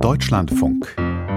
Deutschlandfunk.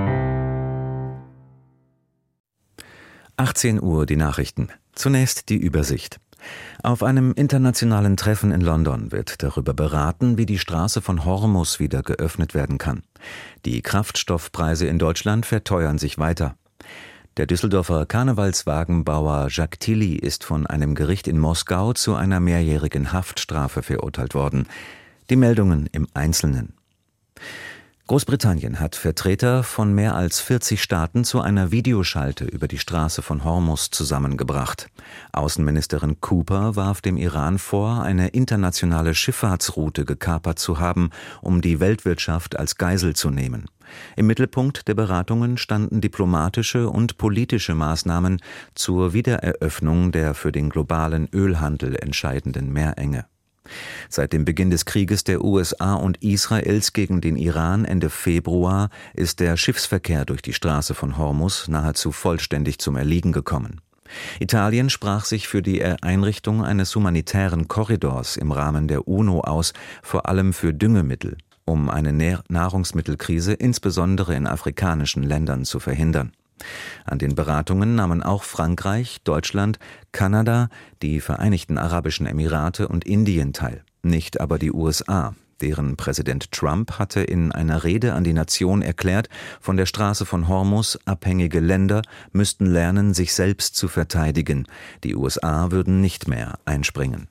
18 Uhr die Nachrichten. Zunächst die Übersicht. Auf einem internationalen Treffen in London wird darüber beraten, wie die Straße von Hormuz wieder geöffnet werden kann. Die Kraftstoffpreise in Deutschland verteuern sich weiter. Der Düsseldorfer Karnevalswagenbauer Jacques Tilly ist von einem Gericht in Moskau zu einer mehrjährigen Haftstrafe verurteilt worden. Die Meldungen im Einzelnen. Großbritannien hat Vertreter von mehr als 40 Staaten zu einer Videoschalte über die Straße von Hormuz zusammengebracht. Außenministerin Cooper warf dem Iran vor, eine internationale Schifffahrtsroute gekapert zu haben, um die Weltwirtschaft als Geisel zu nehmen. Im Mittelpunkt der Beratungen standen diplomatische und politische Maßnahmen zur Wiedereröffnung der für den globalen Ölhandel entscheidenden Meerenge. Seit dem Beginn des Krieges der USA und Israels gegen den Iran Ende Februar ist der Schiffsverkehr durch die Straße von Hormuz nahezu vollständig zum Erliegen gekommen. Italien sprach sich für die Einrichtung eines humanitären Korridors im Rahmen der UNO aus, vor allem für Düngemittel, um eine Nahrungsmittelkrise insbesondere in afrikanischen Ländern zu verhindern. An den Beratungen nahmen auch Frankreich, Deutschland, Kanada, die Vereinigten Arabischen Emirate und Indien teil, nicht aber die USA. Deren Präsident Trump hatte in einer Rede an die Nation erklärt, von der Straße von Hormuz abhängige Länder müssten lernen, sich selbst zu verteidigen. Die USA würden nicht mehr einspringen.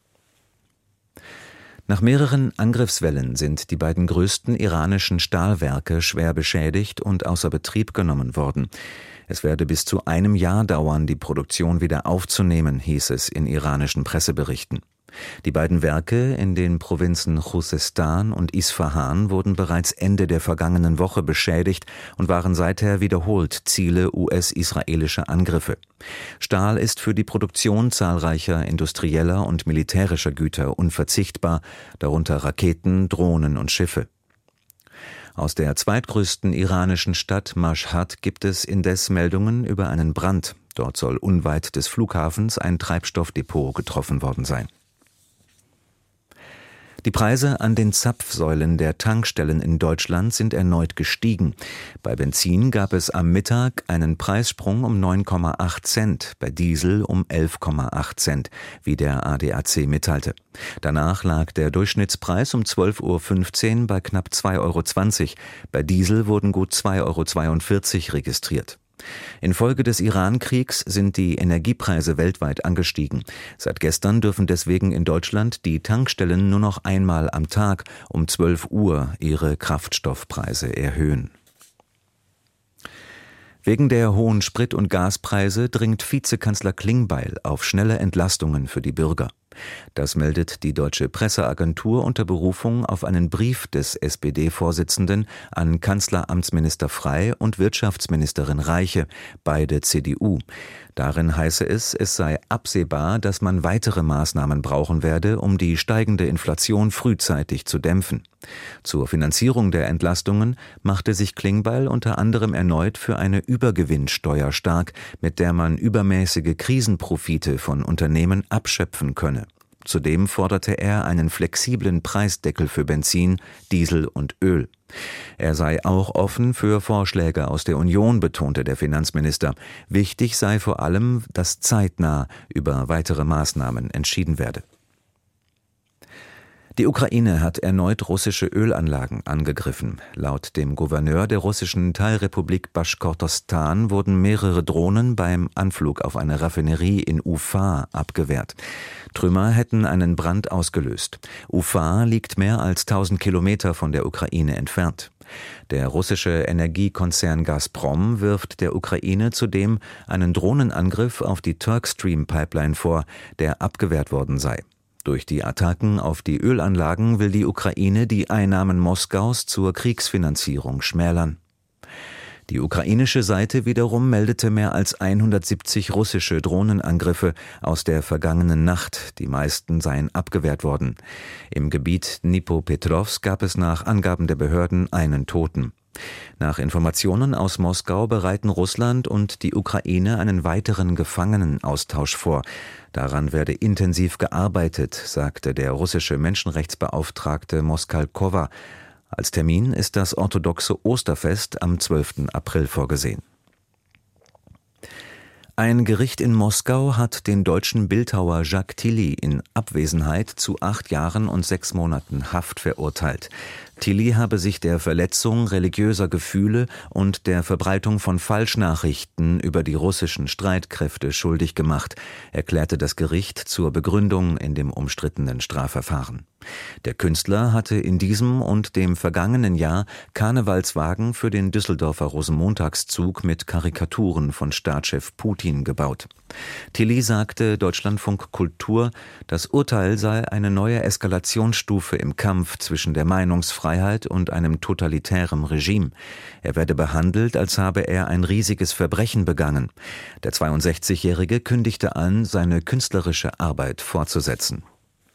Nach mehreren Angriffswellen sind die beiden größten iranischen Stahlwerke schwer beschädigt und außer Betrieb genommen worden. Es werde bis zu einem Jahr dauern, die Produktion wieder aufzunehmen, hieß es in iranischen Presseberichten. Die beiden Werke in den Provinzen Khuzestan und Isfahan wurden bereits Ende der vergangenen Woche beschädigt und waren seither wiederholt Ziele US-israelischer Angriffe. Stahl ist für die Produktion zahlreicher industrieller und militärischer Güter unverzichtbar, darunter Raketen, Drohnen und Schiffe. Aus der zweitgrößten iranischen Stadt Mashhad gibt es indes Meldungen über einen Brand. Dort soll unweit des Flughafens ein Treibstoffdepot getroffen worden sein. Die Preise an den Zapfsäulen der Tankstellen in Deutschland sind erneut gestiegen. Bei Benzin gab es am Mittag einen Preissprung um 9,8 Cent, bei Diesel um 11,8 Cent, wie der ADAC mitteilte. Danach lag der Durchschnittspreis um 12:15 Uhr bei knapp 2,20 €. Bei Diesel wurden gut 2,42 € registriert. Infolge des Iran-Kriegs sind die Energiepreise weltweit angestiegen. Seit gestern dürfen deswegen in Deutschland die Tankstellen nur noch einmal am Tag um 12 Uhr ihre Kraftstoffpreise erhöhen. Wegen der hohen Sprit- und Gaspreise dringt Vizekanzler Klingbeil auf schnelle Entlastungen für die Bürger. Das meldet die Deutsche Presseagentur unter Berufung auf einen Brief des SPD-Vorsitzenden an Kanzleramtsminister Frey und Wirtschaftsministerin Reiche, beide CDU. Darin heiße es sei absehbar, dass man weitere Maßnahmen brauchen werde, um die steigende Inflation frühzeitig zu dämpfen. Zur Finanzierung der Entlastungen machte sich Klingbeil unter anderem erneut für eine Übergewinnsteuer stark, mit der man übermäßige Krisenprofite von Unternehmen abschöpfen könne. Zudem forderte er einen flexiblen Preisdeckel für Benzin, Diesel und Öl. Er sei auch offen für Vorschläge aus der Union, betonte der Finanzminister. Wichtig sei vor allem, dass zeitnah über weitere Maßnahmen entschieden werde. Die Ukraine hat erneut russische Ölanlagen angegriffen. Laut dem Gouverneur der russischen Teilrepublik Baschkortostan wurden mehrere Drohnen beim Anflug auf eine Raffinerie in Ufa abgewehrt. Trümmer hätten einen Brand ausgelöst. Ufa liegt mehr als 1000 Kilometer von der Ukraine entfernt. Der russische Energiekonzern Gazprom wirft der Ukraine zudem einen Drohnenangriff auf die Turkstream-Pipeline vor, der abgewehrt worden sei. Durch die Attacken auf die Ölanlagen will die Ukraine die Einnahmen Moskaus zur Kriegsfinanzierung schmälern. Die ukrainische Seite wiederum meldete mehr als 170 russische Drohnenangriffe aus der vergangenen Nacht. Die meisten seien abgewehrt worden. Im Gebiet Dnipropetrovsk gab es nach Angaben der Behörden einen Toten. Nach Informationen aus Moskau bereiten Russland und die Ukraine einen weiteren Gefangenenaustausch vor. Daran werde intensiv gearbeitet, sagte der russische Menschenrechtsbeauftragte Moskalkowa. Als Termin ist das orthodoxe Osterfest am 12. April vorgesehen. Ein Gericht in Moskau hat den deutschen Bildhauer Jacques Tilly in Abwesenheit zu 8 Jahren und 6 Monaten Haft verurteilt. Tilly habe sich der Verletzung religiöser Gefühle und der Verbreitung von Falschnachrichten über die russischen Streitkräfte schuldig gemacht, erklärte das Gericht zur Begründung in dem umstrittenen Strafverfahren. Der Künstler hatte in diesem und dem vergangenen Jahr Karnevalswagen für den Düsseldorfer Rosenmontagszug mit Karikaturen von Staatschef Putin gebaut. Tilly sagte Deutschlandfunk Kultur, das Urteil sei eine neue Eskalationsstufe im Kampf zwischen der Meinungsfreiheit und einem totalitären Regime. Er werde behandelt, als habe er ein riesiges Verbrechen begangen. Der 62-Jährige kündigte an, seine künstlerische Arbeit fortzusetzen.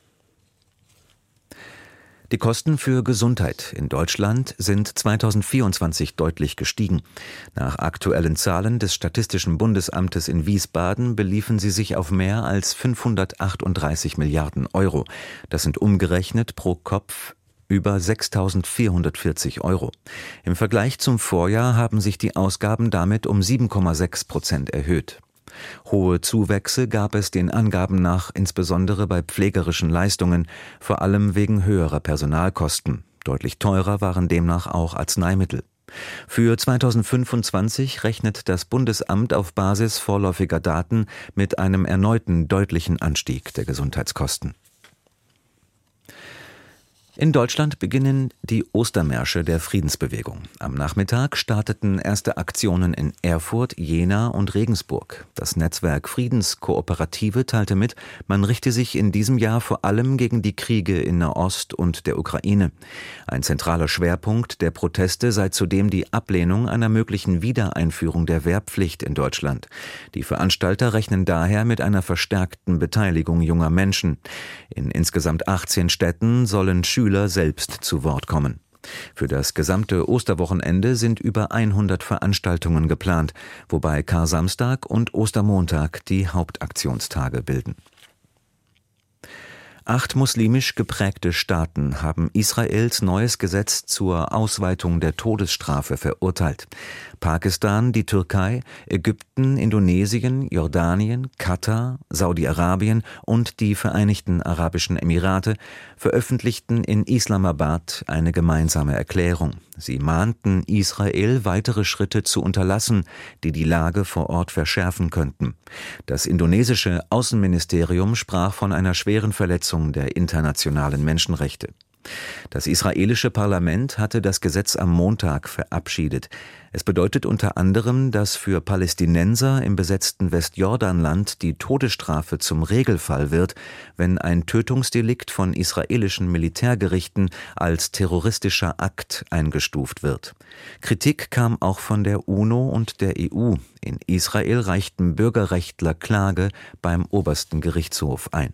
Die Kosten für Gesundheit in Deutschland sind 2024 deutlich gestiegen. Nach aktuellen Zahlen des Statistischen Bundesamtes in Wiesbaden beliefen sie sich auf mehr als 538 Milliarden Euro. Das sind umgerechnet pro Kopf über 6.440 Euro. Im Vergleich zum Vorjahr haben sich die Ausgaben damit um 7,6% erhöht. Hohe Zuwächse gab es den Angaben nach insbesondere bei pflegerischen Leistungen, vor allem wegen höherer Personalkosten. Deutlich teurer waren demnach auch Arzneimittel. Für 2025 rechnet das Bundesamt auf Basis vorläufiger Daten mit einem erneuten deutlichen Anstieg der Gesundheitskosten. In Deutschland beginnen die Ostermärsche der Friedensbewegung. Am Nachmittag starteten erste Aktionen in Erfurt, Jena und Regensburg. Das Netzwerk Friedenskooperative teilte mit, man richte sich in diesem Jahr vor allem gegen die Kriege in Nahost und der Ukraine. Ein zentraler Schwerpunkt der Proteste sei zudem die Ablehnung einer möglichen Wiedereinführung der Wehrpflicht in Deutschland. Die Veranstalter rechnen daher mit einer verstärkten Beteiligung junger Menschen. In insgesamt 18 Städten sollen Schüler selbst zu Wort kommen. Für das gesamte Osterwochenende sind über 100 Veranstaltungen geplant, wobei Karsamstag und Ostermontag die Hauptaktionstage bilden. 8 muslimisch geprägte Staaten haben Israels neues Gesetz zur Ausweitung der Todesstrafe verurteilt. Pakistan, die Türkei, Ägypten, Indonesien, Jordanien, Katar, Saudi-Arabien und die Vereinigten Arabischen Emirate veröffentlichten in Islamabad eine gemeinsame Erklärung. Sie mahnten Israel, weitere Schritte zu unterlassen, die die Lage vor Ort verschärfen könnten. Das indonesische Außenministerium sprach von einer schweren Verletzung der internationalen Menschenrechte. Das israelische Parlament hatte das Gesetz am Montag verabschiedet. Es bedeutet unter anderem, dass für Palästinenser im besetzten Westjordanland die Todesstrafe zum Regelfall wird, wenn ein Tötungsdelikt von israelischen Militärgerichten als terroristischer Akt eingestuft wird. Kritik kam auch von der UNO und der EU. In Israel reichten Bürgerrechtler Klage beim obersten Gerichtshof ein.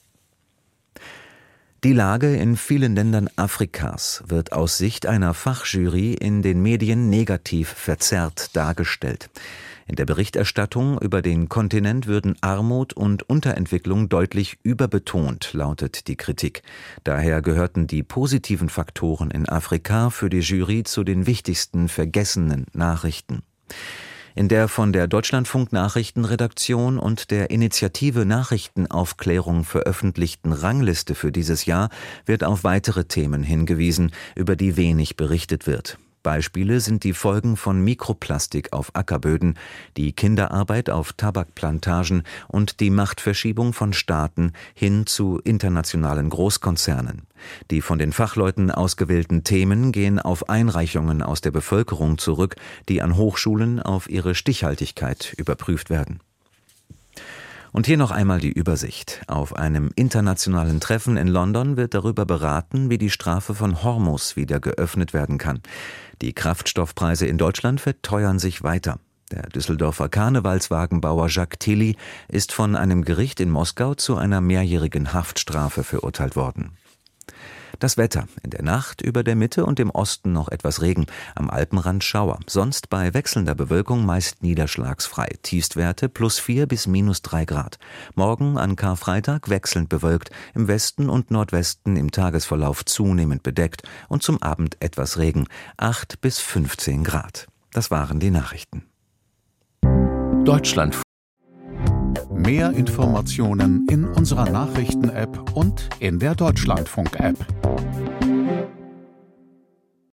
Die Lage in vielen Ländern Afrikas wird aus Sicht einer Fachjury in den Medien negativ verzerrt dargestellt. In der Berichterstattung über den Kontinent würden Armut und Unterentwicklung deutlich überbetont, lautet die Kritik. Daher gehörten die positiven Faktoren in Afrika für die Jury zu den wichtigsten vergessenen Nachrichten. In der von der Deutschlandfunk Nachrichtenredaktion und der Initiative Nachrichtenaufklärung veröffentlichten Rangliste für dieses Jahr wird auf weitere Themen hingewiesen, über die wenig berichtet wird. Beispiele sind die Folgen von Mikroplastik auf Ackerböden, die Kinderarbeit auf Tabakplantagen und die Machtverschiebung von Staaten hin zu internationalen Großkonzernen. Die von den Fachleuten ausgewählten Themen gehen auf Einreichungen aus der Bevölkerung zurück, die an Hochschulen auf ihre Stichhaltigkeit überprüft werden. Und hier noch einmal die Übersicht. Auf einem internationalen Treffen in London wird darüber beraten, wie die Straße von Hormuz wieder geöffnet werden kann. Die Kraftstoffpreise in Deutschland verteuern sich weiter. Der Düsseldorfer Karnevalswagenbauer Jacques Tilly ist von einem Gericht in Moskau zu einer mehrjährigen Haftstrafe verurteilt worden. Das Wetter: In der Nacht über der Mitte und im Osten noch etwas Regen, am Alpenrand Schauer, sonst bei wechselnder Bewölkung meist niederschlagsfrei, Tiefstwerte +4 bis -3 Grad. Morgen an Karfreitag wechselnd bewölkt, im Westen und Nordwesten im Tagesverlauf zunehmend bedeckt und zum Abend etwas Regen, 8 bis 15 Grad. Das waren die Nachrichten. Deutschlandfunk. Mehr Informationen in unserer Nachrichten-App und in der Deutschlandfunk-App.